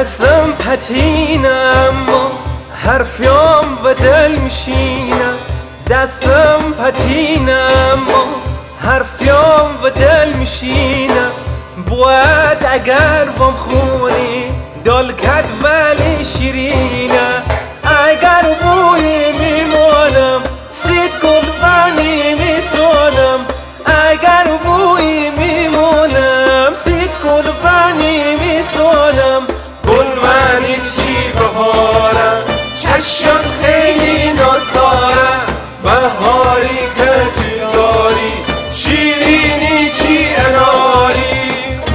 دستم پتینم حرفیام و دل میشینم دستم پتینم حرفیام و دل میشینم باید اگر وام خونی دلکت ولی شیرینه اگر بوی میمونم سید گلبنی میسونم اگر بوی میمونم سید گلبنی میسونم گلبنی چی بهارم چشم خیلی ناز داره بهاری که تو داری شیرینی چی اناری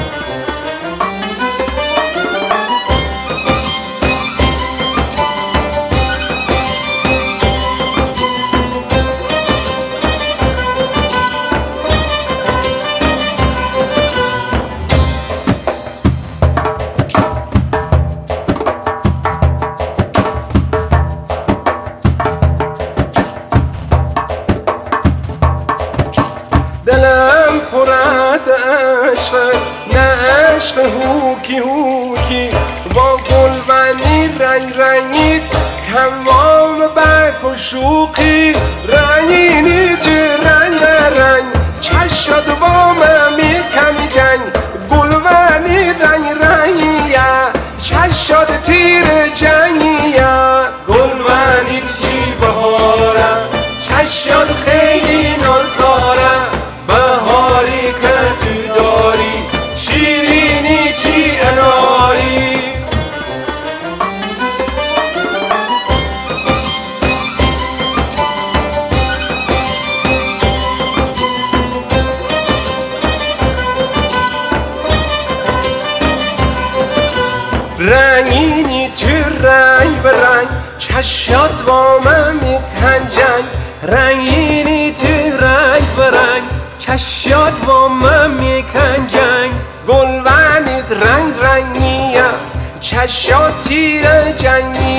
دلم پرد عشق نه عشق هوکی هوکی با گلبنی رنگ رنگید تمام برگ و شوخی رنگینی تو رنگ رنگ چشد با من میکن جنگ گلبنی رنگ رنگیه چشد تیر جنگیه گلبنی چی بهاره چشد خیلی ناز داره بهاری که تو داری شیرینی چی اناری رنگینی تو رنگ به رنگ چشات با من میکنجنگ رنگینی تو رنگ به رنگ چشات با من میکنجنگ گلبنید رنگ رنگیه چشات تیر جنگی